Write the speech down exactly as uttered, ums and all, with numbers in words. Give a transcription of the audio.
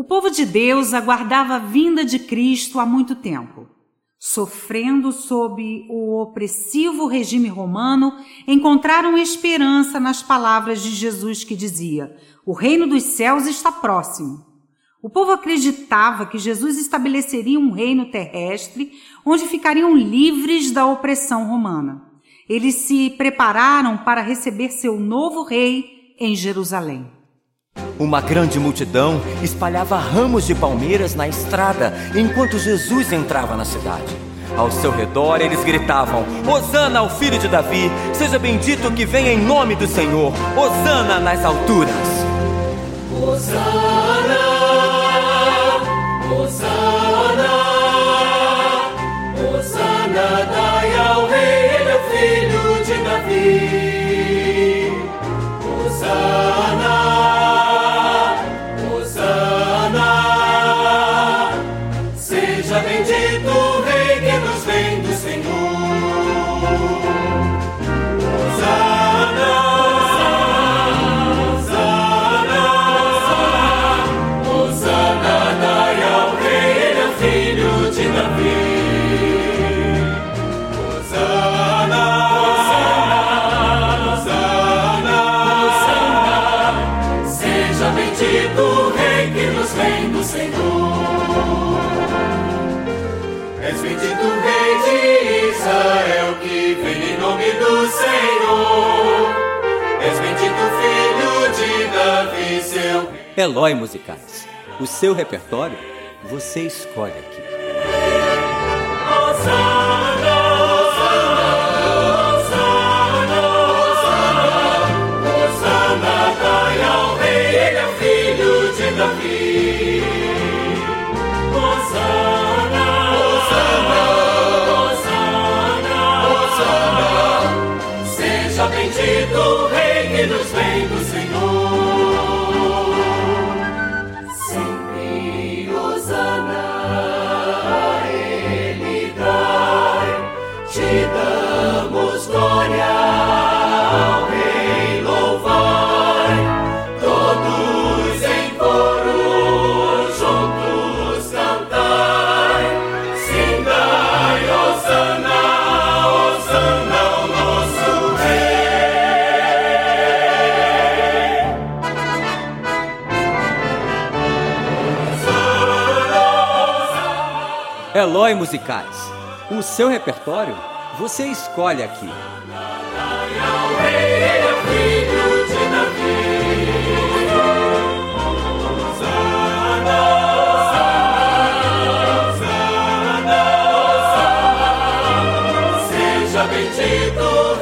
povo de Deus aguardava a vinda de Cristo há muito tempo. Sofrendo sob o opressivo regime romano, encontraram esperança nas palavras de Jesus que dizia: "O reino dos céus está próximo". O povo acreditava que Jesus estabeleceria um reino terrestre onde ficariam livres da opressão romana. Eles se prepararam para receber seu novo rei em Jerusalém. Uma grande multidão espalhava ramos de palmeiras na estrada enquanto Jesus entrava na cidade. Ao seu redor eles gritavam: "Hosana ao filho de Davi! Seja bendito que venha em nome do Senhor! Hosana nas alturas!" Hosana, Hosana, Hosana, dai ao rei, ele é o filho de Davi. Hosana, Hosana, seja bendito o rei que nos vem do Senhor. Hosana, Hosana, Hosana, dai ao rei, ele é o filho de Davi. Hosana, Hosana, Hosana, seja bendito o rei que nos vem do Senhor. És bendito o rei de Israel que vem em nome do Senhor. És bendito o filho de Davi, seu rei. Eloi Musicais. O seu repertório você escolhe aqui. Hosana, Hosana, Hosana, Hosana, dai ao rei, ele é o filho de Davi. Hosana, Hosana, Hosana, Hosana, seja bendito o rei que nos vem do Senhor. Sempre Hosana, a ele dai, te damos glória ao rei, louvai, todos em coro juntos cantai, sindai, Hosana, Hosana ao nosso rei. Eloi Musicais. O seu repertório você escolhe aqui. Dai ao rei, ele é o filho de Davi. Hosana, Hosana, Hosana, seja bendito